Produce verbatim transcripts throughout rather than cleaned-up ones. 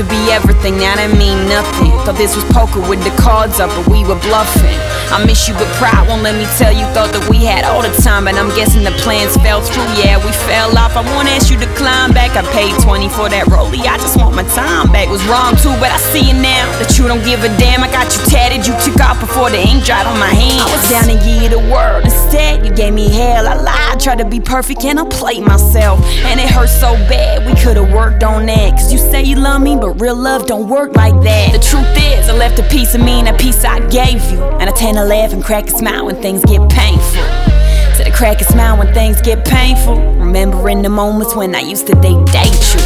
to be everything, now that mean nothing. Thought this was poker with the cards up, but we were bluffing. I miss you, but pride won't let me tell you. Thought that we had all the time, but I'm guessing the plans fell through. Yeah, we fell off. I wanna ask you to climb back. I paid twenty for that rollie, I just want my time back. Was wrong too, but I see it now, that you don't give a damn. I got you tatted, you took off before the ink dried on my hands. I was down to give you the world, instead you gave me hell. I lied, tried to be perfect, and I played myself, and it hurt so bad. We could've worked on that, cause you say you love me, but real love don't work like that. The truth is, I left a piece of me in a piece I gave you, and I tend to laugh and crack a smile when things get painful. To the crack a smile when things get painful, remembering the moments when I used to date date you.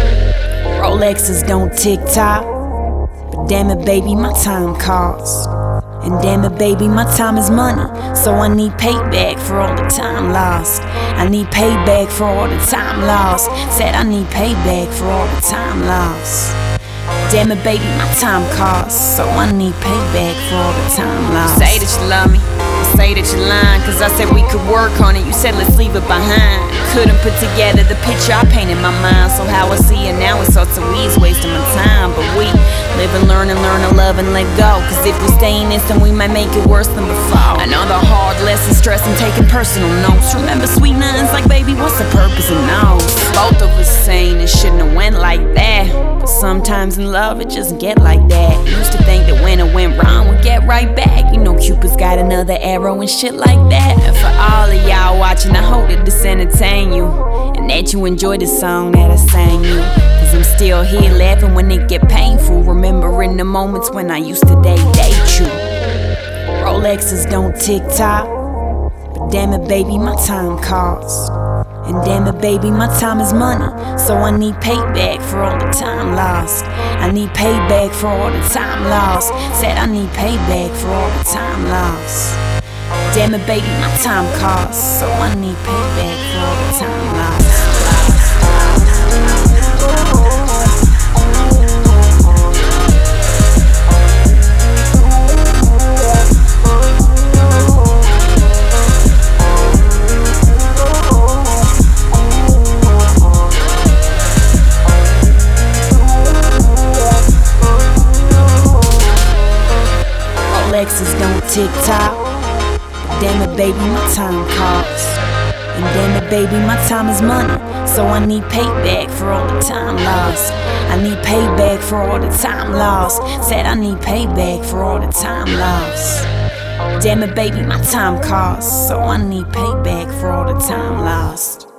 Rolexes don't tick-tock, but damn it baby, my time costs. And damn it baby, my time is money, so I need payback for all the time lost. I need payback for all the time lost. Said I need payback for all the time lost. Damn it baby, my time costs, so I need payback for all the time lost. You say that you love me, you say that you're lying, cause I said we could work on it, you said let's leave it behind. Couldn't put together the picture I painted in my mind, so how I see it now it's sorts of weeds wasting my time. But we live and learn and learn to love and let go, cause if we stay in this then we might make it worse than before. Another hard lesson, stress and taking personal notes. Remember sweet nothings like baby, what's the purpose of those? Both of us saying it shouldn't have went like that, but sometimes in love it just get like that. Used to think that when it went wrong we'd get right back. You know Cupid's got another arrow and shit like that. And for all of y'all watching, I hope that this entertain you, and that you enjoy the song that I sang you. Cause I'm still here laughing when it get painful, remembering the moments when I used to date date you. Rolexes don't tick-tock, but damn it baby, my time costs. And damn it baby, my time is money, so I need payback for all the time lost. I need payback for all the time lost. Said I need payback for all the time lost. Damn it baby, my time costs, so I need payback for all the time lost. Rolexes don't tick-tock, but damn it baby, my time costs. And damn it baby, my time is money, so I need payback for all the time lost. I need payback for all the time lost. Said I need payback for all the time lost. Damn it baby, my time costs, so I need payback for all the time lost.